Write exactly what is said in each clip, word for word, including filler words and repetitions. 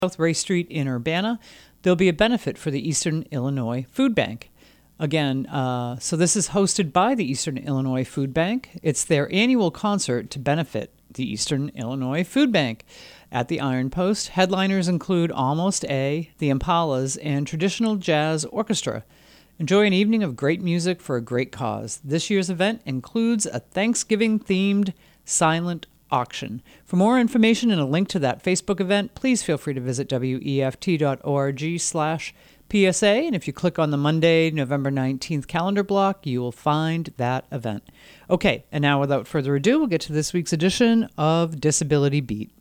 South Ray Street in Urbana, there'll be a benefit for the Eastern Illinois Food Bank. Again, uh, so this is hosted by the Eastern Illinois Food Bank. It's their annual concert to benefit the Eastern Illinois Food Bank. At the Iron Post, headliners include Almost A, the Impalas, and Traditional Jazz Orchestra. Enjoy an evening of great music for a great cause. This year's event includes a Thanksgiving-themed silent auction. For more information and a link to that Facebook event, please feel free to visit W E F T dot org slash P S A. And if you click on the Monday, November nineteenth calendar block, you will find that event. Okay, and now without further ado, we'll get to this week's edition of Disability Beat.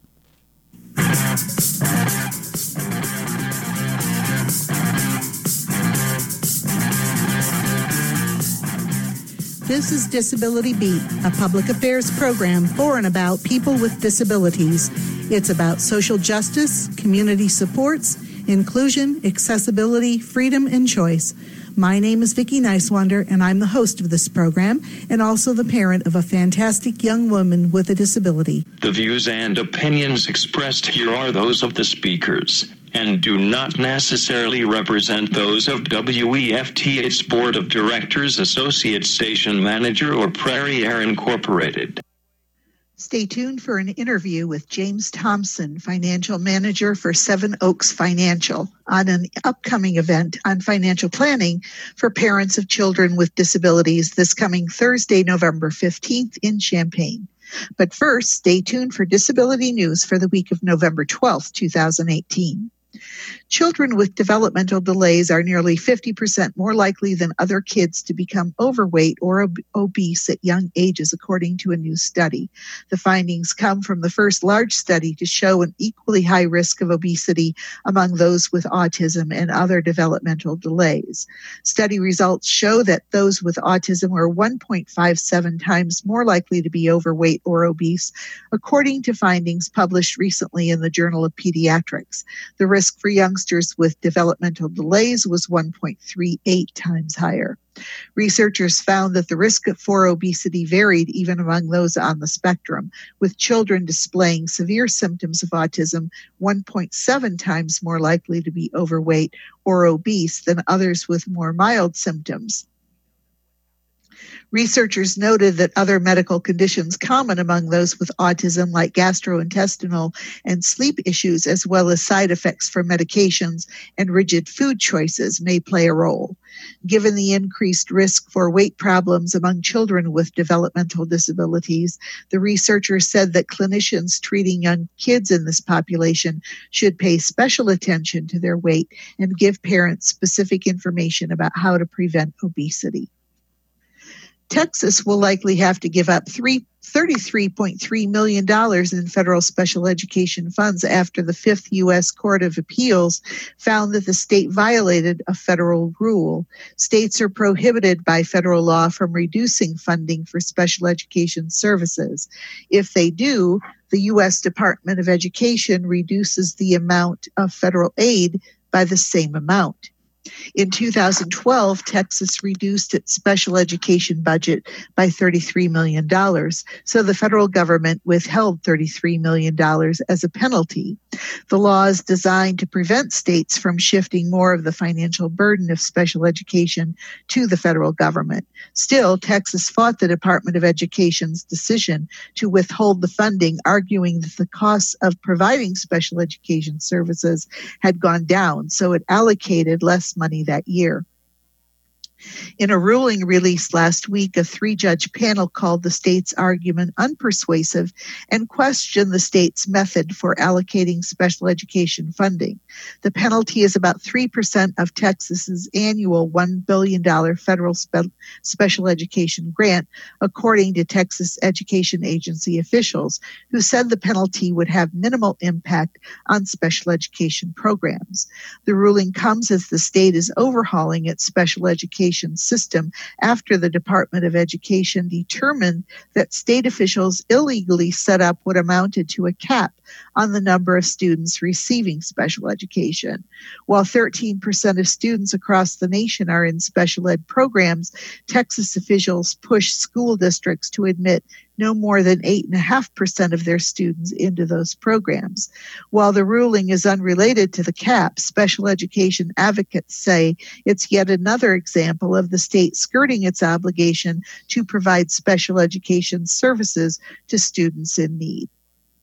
This is Disability Beat, a public affairs program for and about people with disabilities. It's about social justice, community supports, inclusion, accessibility, freedom, and choice. My name is Vicki Nicewander, and I'm the host of this program and also the parent of a fantastic young woman with a disability. The views and opinions expressed here are those of the speakers and do not necessarily represent those of W E F T, its Board of Directors, Associate Station Manager, or Prairie Air Incorporated. Stay tuned for an interview with James Thompson, Financial Manager for Seven Oaks Financial, on an upcoming event on financial planning for parents of children with disabilities this coming Thursday, November fifteenth in Champaign. But first, stay tuned for disability news for the week of November twelfth, twenty eighteen. Children with developmental delays are nearly fifty percent more likely than other kids to become overweight or ob- obese at young ages, according to a new study. The findings come from the first large study to show an equally high risk of obesity among those with autism and other developmental delays. Study results show that those with autism are one point five seven times more likely to be overweight or obese, according to findings published recently in the Journal of Pediatrics. The risk for youngsters with developmental delays was one point three eight times higher. Researchers found that the risk for obesity varied even among those on the spectrum, with children displaying severe symptoms of autism one point seven times more likely to be overweight or obese than others with more mild symptoms. Researchers noted that other medical conditions common among those with autism, like gastrointestinal and sleep issues, as well as side effects from medications and rigid food choices, may play a role. Given the increased risk for weight problems among children with developmental disabilities, the researchers said that clinicians treating young kids in this population should pay special attention to their weight and give parents specific information about how to prevent obesity. Texas will likely have to give up thirty-three point three million dollars in federal special education funds after the Fifth U S Court of Appeals found that the state violated a federal rule. States are prohibited by federal law from reducing funding for special education services. If they do, the U S Department of Education reduces the amount of federal aid by the same amount. In two thousand twelve, Texas reduced its special education budget by thirty-three million dollars, so the federal government withheld thirty-three million dollars as a penalty. The law is designed to prevent states from shifting more of the financial burden of special education to the federal government. Still, Texas fought the Department of Education's decision to withhold the funding, arguing that the costs of providing special education services had gone down, so it allocated less money that year. In a ruling released last week, a three-judge panel called the state's argument unpersuasive and questioned the state's method for allocating special education funding. The penalty is about three percent of Texas's annual one billion dollars federal spe- special education grant, according to Texas Education Agency officials, who said the penalty would have minimal impact on special education programs. The ruling comes as the state is overhauling its special education system after the Department of Education determined that state officials illegally set up what amounted to a cap on the number of students receiving special education. While thirteen percent of students across the nation are in special ed programs, Texas officials push school districts to admit no more than eight point five percent of their students into those programs. While the ruling is unrelated to the cap, special education advocates say it's yet another example of the state skirting its obligation to provide special education services to students in need.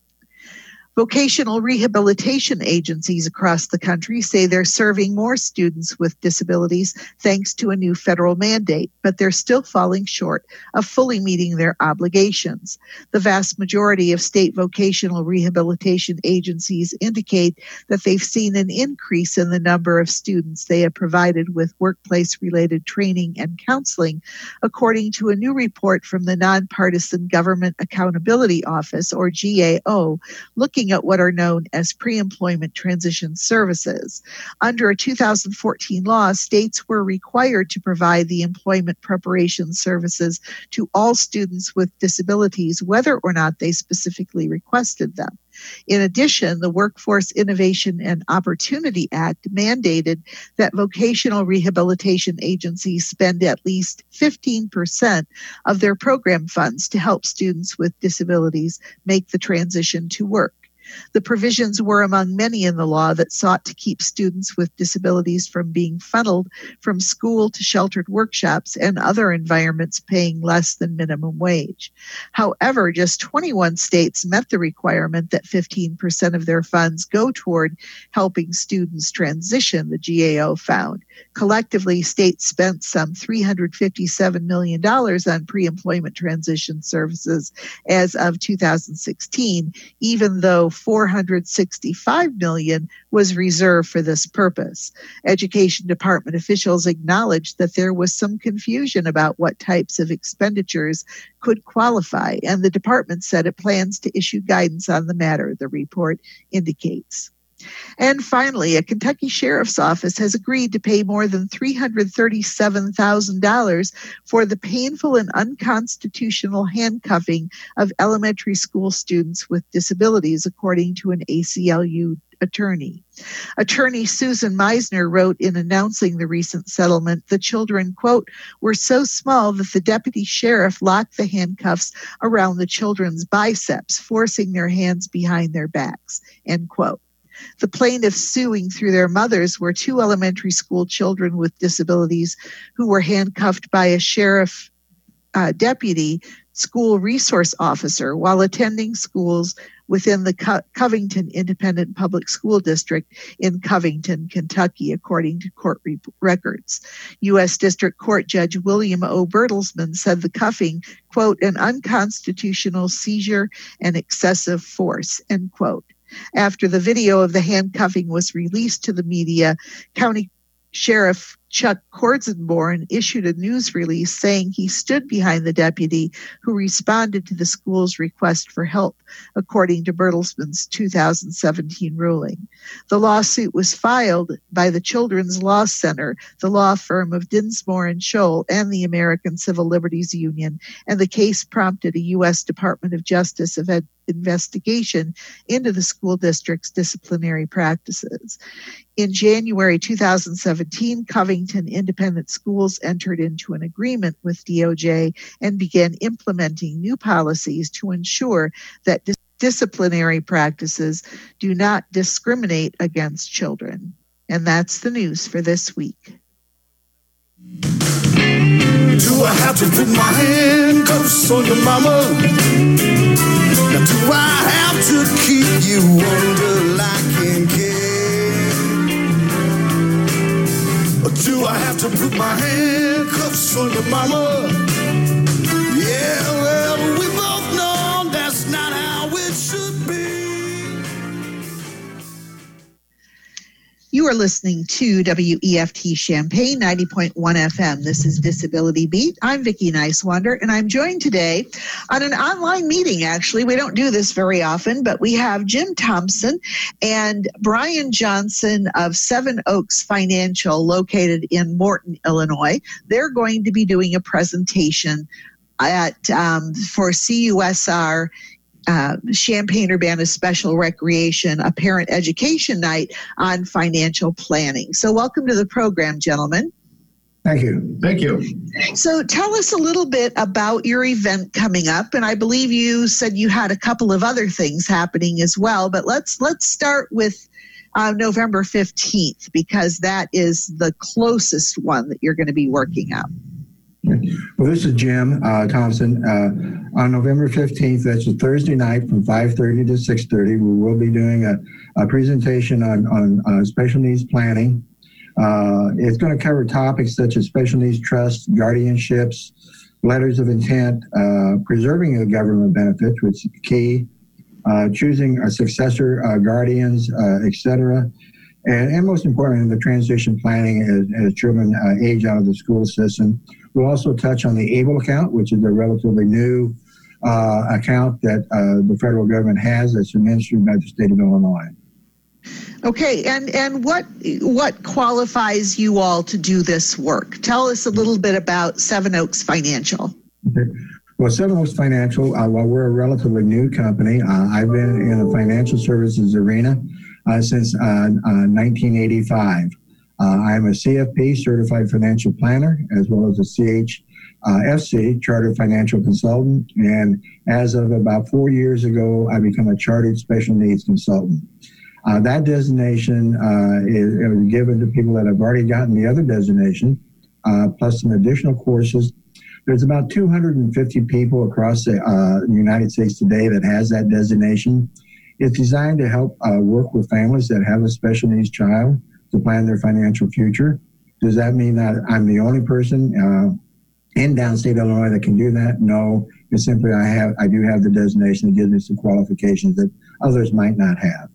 Vocational rehabilitation agencies across the country say they're serving more students with disabilities thanks to a new federal mandate, but they're still falling short of fully meeting their obligations. The vast majority of state vocational rehabilitation agencies indicate that they've seen an increase in the number of students they have provided with workplace-related training and counseling, according to a new report from the Nonpartisan Government Accountability Office, or G A O, looking at what are known as pre-employment transition services. Under a two thousand fourteen law, states were required to provide the employment preparation services to all students with disabilities, whether or not they specifically requested them. In addition, the Workforce Innovation and Opportunity Act mandated that vocational rehabilitation agencies spend at least fifteen percent of their program funds to help students with disabilities make the transition to work. The provisions were among many in the law that sought to keep students with disabilities from being funneled from school to sheltered workshops and other environments paying less than minimum wage. However, just twenty-one states met the requirement that fifteen percent of their funds go toward helping students transition, the G A O found. Collectively, states spent some three hundred fifty-seven million dollars on pre-employment transition services as of two thousand sixteen, even though four hundred sixty-five million dollars was reserved for this purpose. Education Department officials acknowledged that there was some confusion about what types of expenditures could qualify, and the department said it plans to issue guidance on the matter, the report indicates. And finally, a Kentucky sheriff's office has agreed to pay more than three hundred thirty-seven thousand dollars for the painful and unconstitutional handcuffing of elementary school students with disabilities, according to an A C L U attorney. Attorney Susan Meisner wrote in announcing the recent settlement, the children, quote, were so small that the deputy sheriff locked the handcuffs around the children's biceps, forcing their hands behind their backs, end quote. The plaintiffs suing through their mothers were two elementary school children with disabilities who were handcuffed by a sheriff uh, deputy school resource officer while attending schools within the Co- Covington Independent Public School District in Covington, Kentucky, according to court re- records. U S District Court Judge William O. Bertelsman said the cuffing, quote, an unconstitutional seizure and excessive force, end quote. After the video of the handcuffing was released to the media, County Sheriff Chuck Korzenborn issued a news release saying he stood behind the deputy who responded to the school's request for help, according to Bertelsman's two thousand seventeen ruling. The lawsuit was filed by the Children's Law Center, the law firm of Dinsmore and Scholl, and the American Civil Liberties Union, and the case prompted a U S Department of Justice of Ed- investigation into the school district's disciplinary practices. In January two thousand seventeen, Covington Independent Schools entered into an agreement with D O J and began implementing new policies to ensure that dis- disciplinary practices do not discriminate against children. And that's the news for this week. Do I have to put my handcuffs on your mama? Now do I have to keep you under lock and key? Or do I have to put my handcuffs on your mama? Yeah, well, we both know that's not how it should be. You are listening to W E F T Champaign ninety point one F M. This is Disability Beat. I'm Vicki Nicewander, and I'm joined today on an online meeting, actually. We don't do this very often, but we have Jim Thompson and Brian Johnson of Seven Oaks Financial, located in Morton, Illinois. They're going to be doing a presentation at um, for C U S R Uh, Champaign-Urbana Special Recreation, a parent education night on financial planning. So welcome to the program, gentlemen. Thank you. Thank you. So tell us a little bit about your event coming up. And I believe you said you had a couple of other things happening as well. But let's let's start with uh, November fifteenth, because that is the closest one that you're going to be working out. Well, this is Jim uh, Thompson. Uh, on November fifteenth, that's a Thursday night from five thirty to six thirty, we will be doing a, a presentation on, on uh, special needs planning. Uh, it's going to cover topics such as special needs trusts, guardianships, letters of intent, uh, preserving the government benefits, which is key, uh, choosing a successor, uh, guardians, uh, et cetera. And, and most importantly, the transition planning as, as children uh, age out of the school system. We'll also touch on the ABLE account, which is a relatively new uh, account that uh, the federal government has that's administered by the state of Illinois. Okay, and, and what what qualifies you all to do this work? Tell us a little bit about Seven Oaks Financial. Okay. Well, Seven Oaks Financial, uh, while we're a relatively new company, uh, I've been in the financial services arena uh, since uh, uh, nineteen eighty-five. Uh, I'm a C F P, Certified Financial Planner, as well as a C H F C, Chartered Financial Consultant. And as of about four years ago, I became a Chartered Special Needs Consultant. Uh, that designation uh, is, it was given to people that have already gotten the other designation, uh, plus some additional courses. There's about two hundred fifty people across the uh, United States today that has that designation. It's designed to help uh, work with families that have a special needs child to plan their financial future. Does that mean that I'm the only person uh, in downstate Illinois that can do that? No, it's simply I have I do have the designation that gives me some qualifications that others might not have.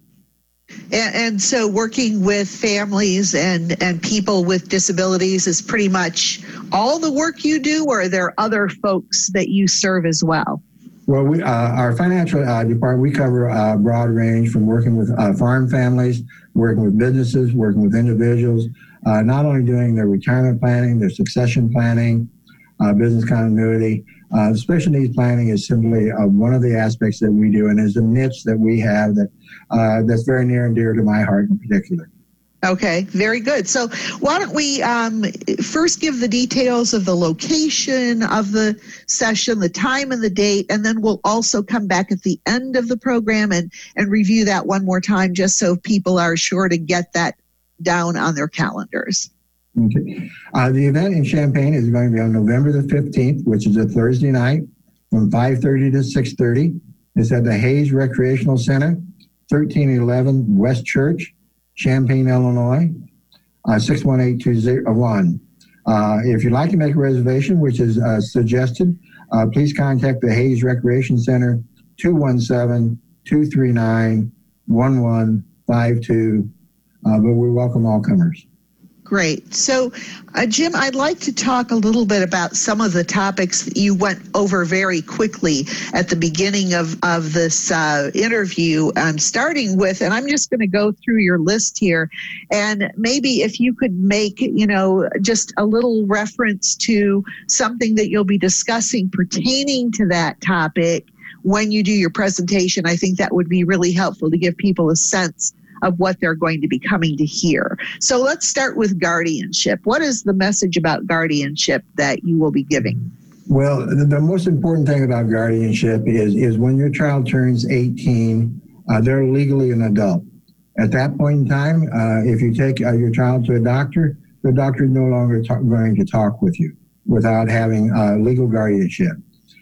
And, and so working with families and, and people with disabilities is pretty much all the work you do, or are there other folks that you serve as well? Well, we, uh, our financial uh, department, we cover a broad range from working with uh, farm families, working with businesses, working with individuals, uh, not only doing their retirement planning, their succession planning, uh, business continuity. Uh, special needs planning is simply uh, one of the aspects that we do, and is a niche that we have that uh, that's very near and dear to my heart in particular. Okay, very good. So why don't we um, first give the details of the location of the session, the time and the date, and then we'll also come back at the end of the program and, and review that one more time, just so people are sure to get that down on their calendars. Okay. Uh, the event in Champaign is going to be on November the fifteenth, which is a Thursday night from five thirty to six thirty. It's at the Hayes Recreational Center, thirteen eleven West Church, Champaign, Illinois, uh, six one eight two zero one. Uh, if you'd like to make a reservation, which is uh, suggested, uh, please contact the Hayes Recreation Center, two one seven, two three nine, one one five two. Uh, but we welcome all comers. Great. So, uh, Jim, I'd like to talk a little bit about some of the topics that you went over very quickly at the beginning of, of this uh, interview. I'm starting with, and I'm just going to go through your list here, and maybe if you could make, you know, just a little reference to something that you'll be discussing pertaining to that topic when you do your presentation. I think that would be really helpful to give people a sense of what they're going to be coming to hear. So let's start with guardianship. What is the message about guardianship that you will be giving? Well, the, the most important thing about guardianship is, is when your child turns eighteen, uh, they're legally an adult. At that point in time, uh, if you take uh, your child to a doctor, the doctor is no longer ta- going to talk with you without having uh, legal guardianship.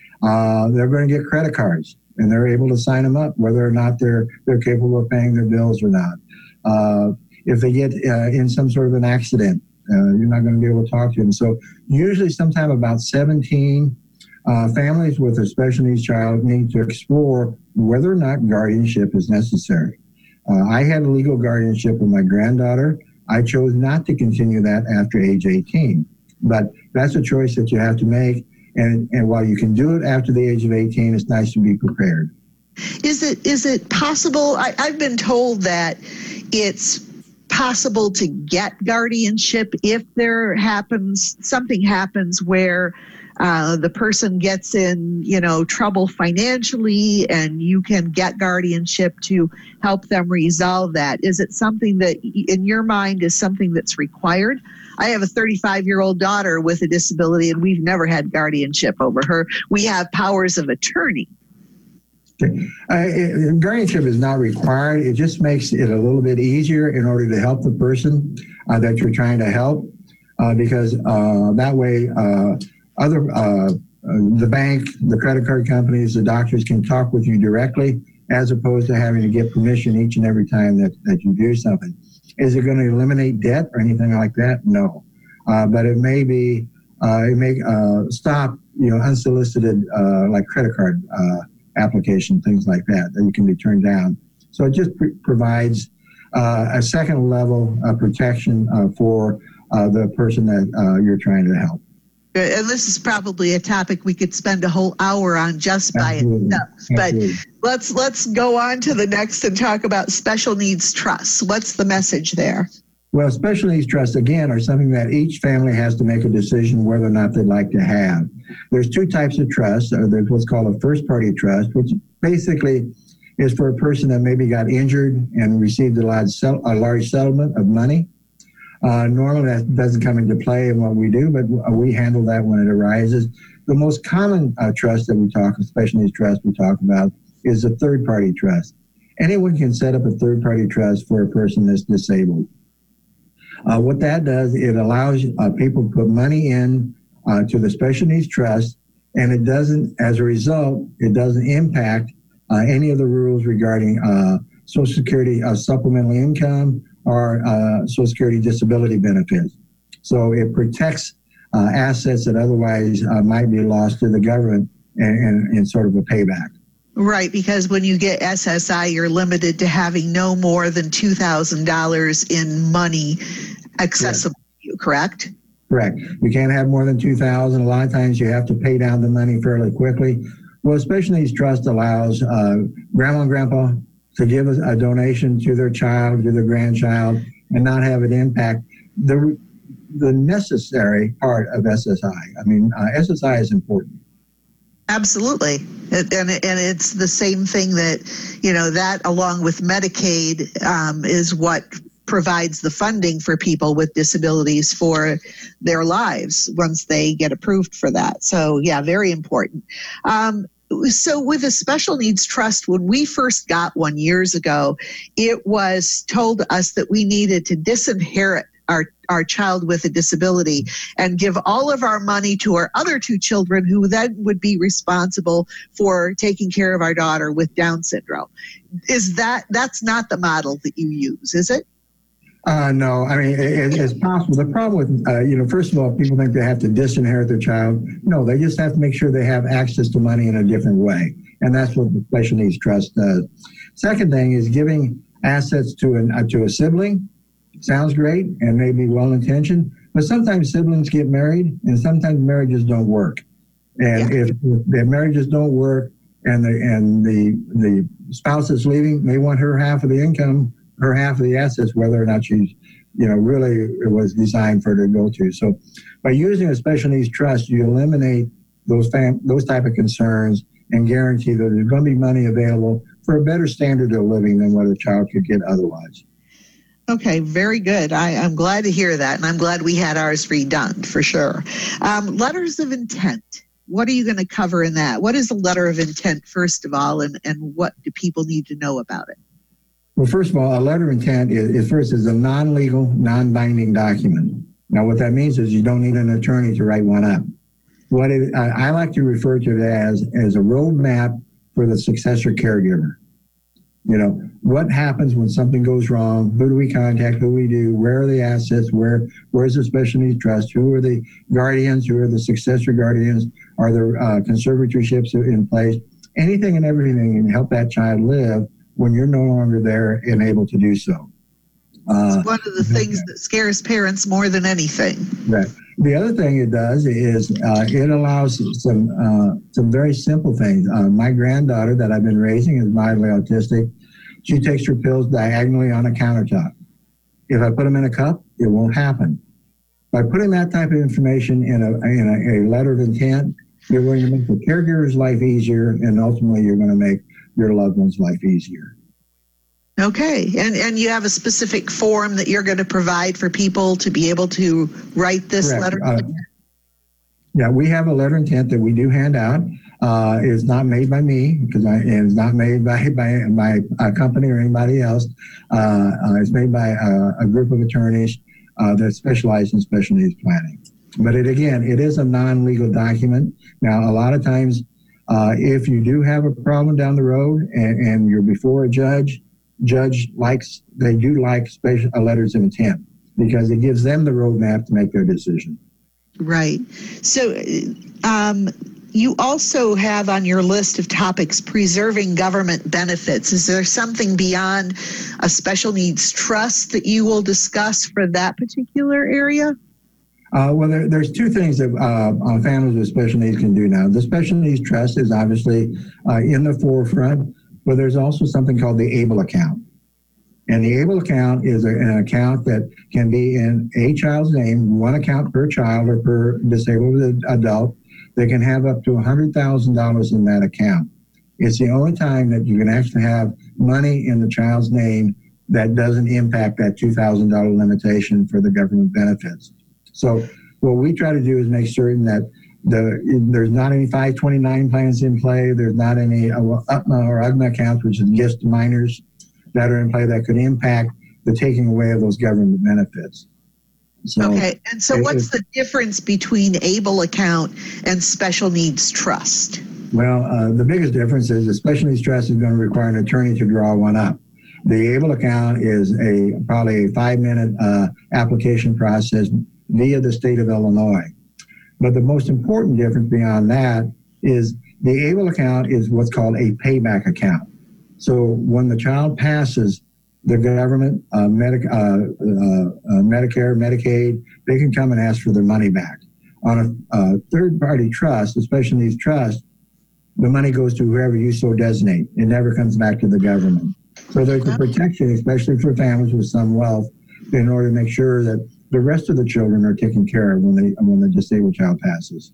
Uh, they're going to get credit cards, and they're able to sign them up, whether or not they're they're capable of paying their bills or not. Uh, if they get uh, in some sort of an accident, uh, you're not going to be able to talk to them. So usually sometime about seventeen, uh, families with a special needs child need to explore whether or not guardianship is necessary. Uh, I had legal guardianship with my granddaughter. I chose not to continue that after age eighteen, but that's a choice that you have to make. And, and while you can do it after the age of eighteen, it's nice to be prepared. Is it is it possible? I, I've been told that it's possible to get guardianship if there happens something happens where uh, the person gets in, you know, trouble financially and you can get guardianship to help them resolve that. Is it something that in your mind is something that's required? I have a thirty-five-year-old daughter with a disability and we've never had guardianship over her. We have powers of attorney. Okay. Uh, it, guardianship is not required. It just makes it a little bit easier in order to help the person uh, that you're trying to help, uh, because uh, that way uh, other uh, the bank, the credit card companies, the doctors can talk with you directly, as opposed to having to get permission each and every time that, that you do something. Is it going to eliminate debt or anything like that? No, uh, but it may be uh, it may uh, stop you know unsolicited uh, like credit card Uh, application, things like that, that you can be turned down. So it just pr- provides uh, a second level of protection uh, for uh, the person that uh, you're trying to help. And this is probably a topic we could spend a whole hour on just by Absolutely. itself. But Absolutely. let's let's go on to the next and talk about special needs trusts. What's the message there? Well, special needs trusts, again, are something that each family has to make a decision whether or not they'd like to have. There's two types of trusts. There's what's called a first-party trust, which basically is for a person that maybe got injured and received a large, a large settlement of money. Uh, normally, that doesn't come into play in what we do, but we handle that when it arises. The most common uh, trust that we talk, special needs trust we talk about, is a third-party trust. Anyone can set up a third-party trust for a person that's disabled. Uh, what that does, it allows uh, people to put money in uh, to the special needs trust, and it doesn't, as a result, it doesn't impact uh, any of the rules regarding uh, Social Security uh, supplemental income or uh, Social Security disability benefits. So it protects uh, assets that otherwise uh, might be lost to the government in, in, in sort of a payback. Right, because when you get S S I, you're limited to having no more than two thousand dollars in money accessible to you, correct? Correct. You can't have more than two thousand dollars. A lot of times you have to pay down the money fairly quickly. Well, Special Needs Trust allows uh, grandma and grandpa to give a, a donation to their child, to their grandchild, and not have it impact the the necessary part of S S I. I mean, uh, S S I is important. Absolutely. And, and it's the same thing that, you know, that along with Medicaid um, is what provides the funding for people with disabilities for their lives once they get approved for that. So, yeah, very important. Um, so with a special needs trust, when we first got one years ago, it was told us that we needed to disinherit our, our child with a disability and give all of our money to our other two children who then would be responsible for taking care of our daughter with Down syndrome. Is that, that's not the model that you use, is it? Uh, no, I mean, it, it's possible. The problem with, uh, you know, first of all, people think they have to disinherit their child. No, they just have to make sure they have access to money in a different way. And that's what the Special Needs Trust does. Second thing is giving assets to, an, uh, to a sibling. Sounds great and may be well-intentioned, but sometimes siblings get married and sometimes marriages don't work. And yeah. if, if the marriages don't work and the and the the spouse that's leaving, they want her half of the income, her half of the assets, whether or not she's, you know, really it was designed for her to go to. So by using a special needs trust, you eliminate those fam- those type of concerns and guarantee that there's going to be money available for a better standard of living than what a child could get otherwise. Okay, very good. I, I'm glad to hear that, and I'm glad we had ours redone for sure. Um, letters of intent. What are you going to cover in that? What is a letter of intent, first of all, and, and what do people need to know about it? Well, first of all, a letter of intent is, is first is a non-legal, non-binding document. Now, what that means is you don't need an attorney to write one up. What it, I, I like to refer to it as, as a roadmap for the successor caregiver. You know, what happens when something goes wrong? Who do we contact? Who do we do? Where are the assets? Where Where's the special needs trust? Who are the guardians? Who are the successor guardians? Are there uh, conservatorships in place? Anything and everything can help that child live when you're no longer there and able to do so. Uh, it's one of the things that scares parents more than anything. Right. The other thing it does is uh, it allows some uh, some very simple things. Uh, my granddaughter that I've been raising is mildly autistic. She takes her pills diagonally on a countertop. If I put them in a cup, it won't happen. by putting that type of information in a in a, a letter of intent, you're going to make the caregiver's life easier, and ultimately you're going to make your loved one's life easier. Okay, and and you have a specific form that you're going to provide for people to be able to write this Correct. letter? Uh, yeah, we have a letter of intent that we do hand out. Uh, it's not made by me because I, it's not made by by my uh, company or anybody else. Uh, uh, it's made by uh, a group of attorneys uh, that specialize in special needs planning. But it again, it is a non-legal document. Now, a lot of times, uh, if you do have a problem down the road and, and you're before a judge, judge likes they do like special uh, letters of intent because it gives them the roadmap to make their decision. Right. So. Um, You also have on your list of topics preserving government benefits. Is there something beyond a special needs trust that you will discuss for that particular area? Uh, well, there, there's two things that uh, families with special needs can do now. The special needs trust is obviously uh, in the forefront, but there's also something called the ABLE account. And the ABLE account is a, an account that can be in a child's name, one account per child or per disabled adult. They can have up to one hundred thousand dollars in that account. It's the only time that you can actually have money in the child's name that doesn't impact that two thousand dollars limitation for the government benefits. So what we try to do is make certain that the there's not any five twenty-nine plans in play. There's not any uh, U P M A or U G M A accounts, which is gifts to minors, that are in play that could impact the taking away of those government benefits. So okay, and so what's the difference between ABLE account and special needs trust? Well, uh, the biggest difference is the special needs trust is going to require an attorney to draw one up. The ABLE account is a probably a five-minute uh, application process via the state of Illinois. But the most important difference beyond that is the ABLE account is what's called a payback account. So when the child passes, the government, uh, Medi- uh, uh, uh, Medicare, Medicaid, they can come and ask for their money back. On a uh, third-party trust, a special needs trust, the money goes to whoever you so designate. It never comes back to the government. So there's a protection, especially for families with some wealth, in order to make sure that the rest of the children are taken care of when they when the disabled child passes.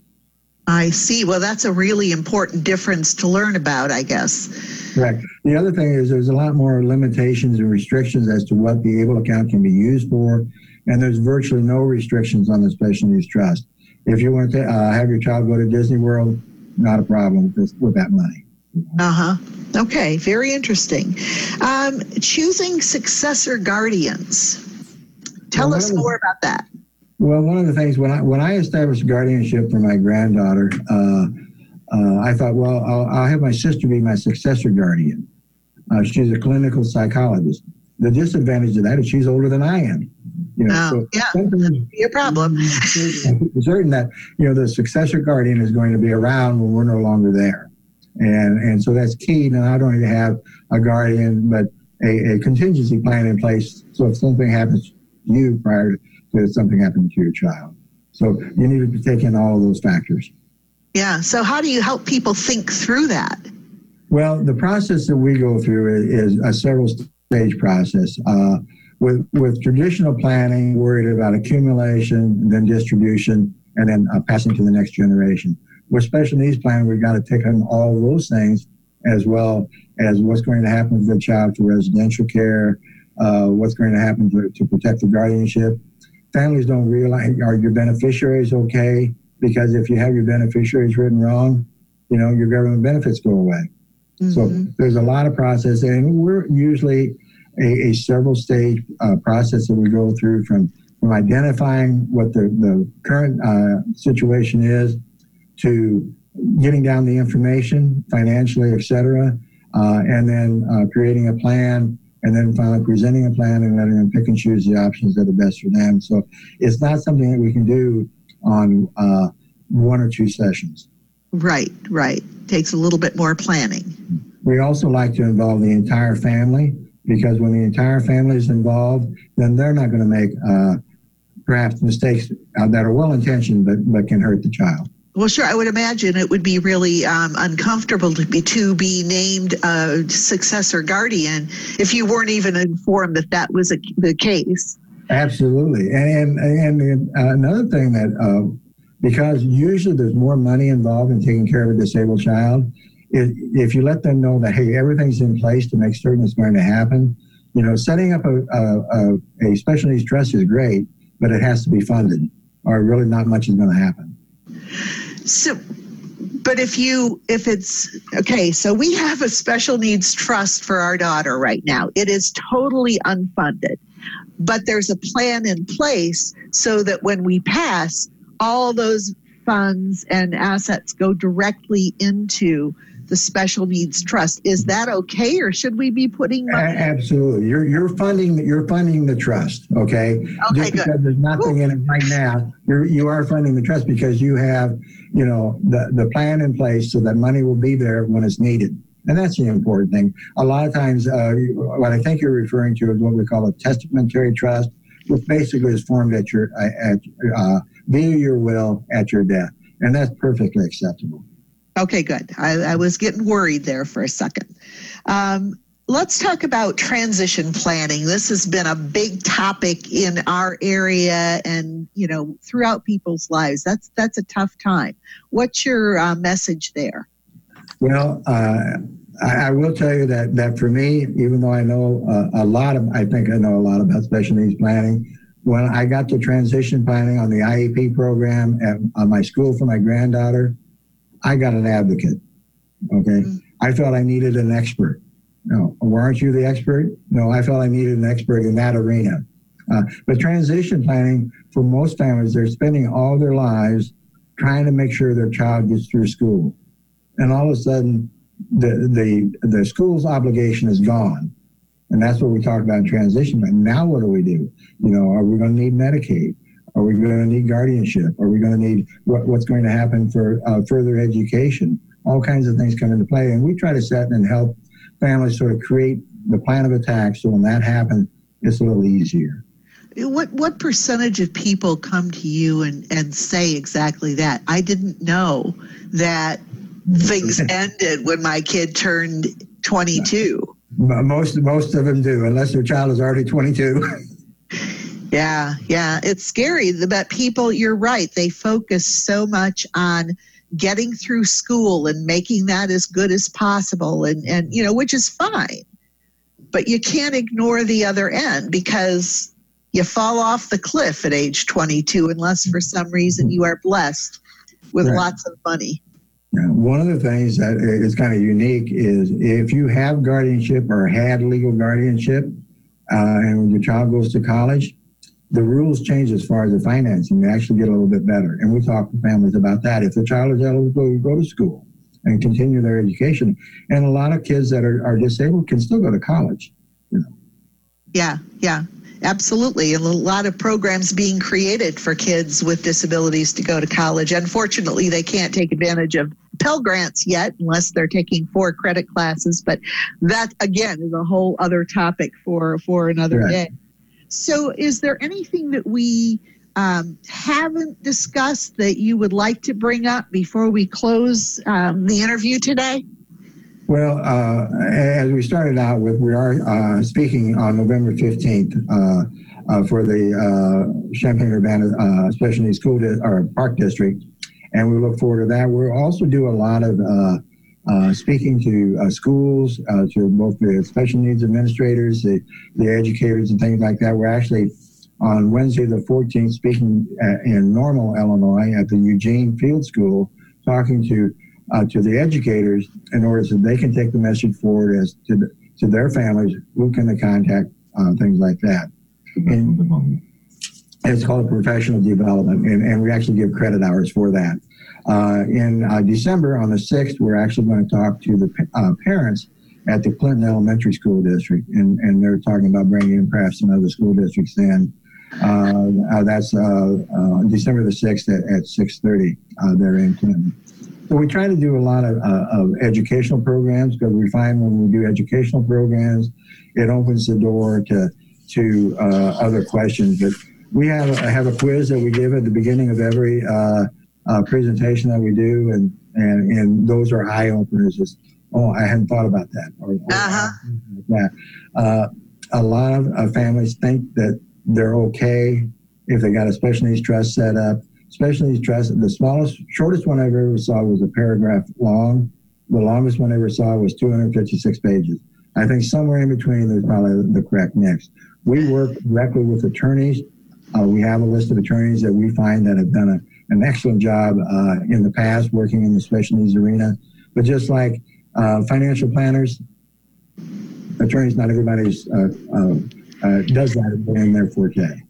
I see. Well, that's a really important difference to learn about, I guess. Correct. The other thing is there's a lot more limitations and restrictions as to what the ABLE account can be used for, and there's virtually no restrictions on the special needs trust. If you want to uh, have your child go to Disney World, not a problem with, this, with that money. Uh-huh. Okay, very interesting. Um, choosing successor guardians. Tell well, us more about that. Well, one of the things, when I when I established guardianship for my granddaughter, uh, uh, I thought, well, I'll, I'll have my sister be my successor guardian. Uh, she's a clinical psychologist. The disadvantage of that is she's older than I am. You know, oh, so yeah, that'd be a problem. certain that, you know, the successor guardian is going to be around when we're no longer there. And and so that's key to not only to have a guardian, but a, a contingency plan in place. So if something happens to you prior to that something happened to your child. So you need to take in all of those factors. Yeah. So how do you help people think through that? Well, the process that we go through is, is a several stage process. Uh, with, with traditional planning, worried about accumulation, then distribution, and then uh, passing to the next generation. With special needs planning, we've got to take on all of those things, as well as what's going to happen to the child for residential care, uh, what's going to happen to, to protect the guardianship. Families don't realize, are your beneficiaries okay? Because if you have your beneficiaries written wrong, you know, your government benefits go away. Mm-hmm. So there's a lot of process, and we're usually a, a several stage uh, process that we go through from, from identifying what the, the current uh, situation is to getting down the information financially, et cetera, uh, and then uh, creating a plan, and then finally presenting a plan and letting them pick and choose the options that are best for them. So it's not something that we can do on uh, one or two sessions. Right, right. Takes a little bit more planning. We also like to involve the entire family, because when the entire family is involved, then they're not going to make uh, perhaps mistakes uh, that are well-intentioned but, but can hurt the child. Well, sure. I would imagine it would be really um, uncomfortable to be to be named a successor guardian if you weren't even informed that that was a, the case. Absolutely. And, and, and another thing that, uh, because usually there's more money involved in taking care of a disabled child, if, if you let them know that, hey, everything's in place to make certain it's going to happen, you know, setting up a, a, a special needs trust is great, but it has to be funded, or really not much is going to happen. So, but if you, if it's, okay, so we have a special needs trust for our daughter right now. It is totally unfunded, but there's a plan in place so that when we pass, all those funds and assets go directly into the special needs trust. Is that okay, or should we be putting money? Absolutely. You're you're funding you're funding the trust, okay? Okay, Just because good. there's nothing Ooh. in it right now, you're you are funding the trust because you have, you know, the, the plan in place so that money will be there when it's needed. And that's the important thing. A lot of times, uh, what I think you're referring to is what we call a testamentary trust, which basically is formed at your at uh, via your will at your death, and that's perfectly acceptable. Okay, good. I, I was getting worried there for a second. Um, let's talk about transition planning. This has been a big topic in our area and, you know, throughout people's lives. That's that's a tough time. What's your uh, message there? Well, uh, I, I will tell you that, that for me, even though I know uh, a lot of, I think I know a lot about special needs planning, when I got to transition planning on the I E P program at on my school for my granddaughter, I got an advocate, okay? Mm-hmm. I felt I needed an expert. No, weren't you the expert? No, I felt I needed an expert in that arena. Uh, but transition planning, for most families, they're spending all their lives trying to make sure their child gets through school. And all of a sudden, the the, the school's obligation is gone. And that's what we talk about in transition planning. Now what do we do? You know, are we going to need Medicaid? Are we going to need guardianship? Are we going to need what, what's going to happen for uh, further education? All kinds of things come into play. And we try to set and help families sort of create the plan of attack so when that happens, it's a little easier. What what percentage of people come to you and, and say exactly that? I didn't know that things ended when my kid turned twenty-two. Most, most of them do, unless their child is already twenty-two. Yeah, yeah, it's scary, but people, you're right. They focus so much on getting through school and making that as good as possible, and, and you know, which is fine. But you can't ignore the other end because you fall off the cliff at age twenty-two unless for some reason you are blessed with right. lots of money. Yeah, one of the things that is kind of unique is if you have guardianship or had legal guardianship uh, and when your child goes to college, the rules change as far as the financing. They actually get a little bit better. And we talk to families about that. If the child is eligible to go to school and continue their education. And a lot of kids that are, are disabled can still go to college. You know. Yeah, yeah, absolutely. And a lot of programs being created for kids with disabilities to go to college. Unfortunately, they can't take advantage of Pell Grants yet unless they're taking four credit classes. But that, again, is a whole other topic for, for another right. day. So is there anything that we um, haven't discussed that you would like to bring up before we close um, the interview today? Well, uh, as we started out with, we are uh, speaking on November fifteenth uh, uh, for the uh, Champaign-Urbana uh, Special Needs School Di- or Park District, and we look forward to that. We'll also do a lot of uh, uh, speaking to uh, schools, uh, to both the special needs administrators, the, the educators, and things like that. We're actually on Wednesday the fourteenth speaking at, in Normal, Illinois, at the Eugene Field School, talking to Uh, to the educators in order so they can take the message forward as to the, to their families, who can they contact, uh, things like that. And it's called professional development, and, and we actually give credit hours for that. Uh, in uh, December, on the sixth, we're actually going to talk to the uh, parents at the Clinton Elementary School District, and, and they're talking about bringing in perhaps some other school districts in. Uh, uh, that's uh, uh, December the sixth at, at six thirty uh, there in Clinton. So we try to do a lot of, uh, of educational programs because we find when we do educational programs, it opens the door to to uh, other questions. But we have a, have a quiz that we give at the beginning of every uh, uh, presentation that we do, and, and, and those are eye openers. It's, oh, I hadn't thought about that. Or, or uh-huh. that. Uh, a lot of uh, families think that they're okay if they got a special needs trust set up. Special needs trust, the smallest, shortest one I ever saw was a paragraph long. The longest one I ever saw was two hundred fifty-six pages. I think somewhere in between there's probably the correct mix. We work directly with attorneys. Uh, we have a list of attorneys that we find that have done a, an excellent job uh, in the past working in the special needs arena. But just like uh, financial planners, attorneys, not everybody's uh, uh, uh, does that in their forte.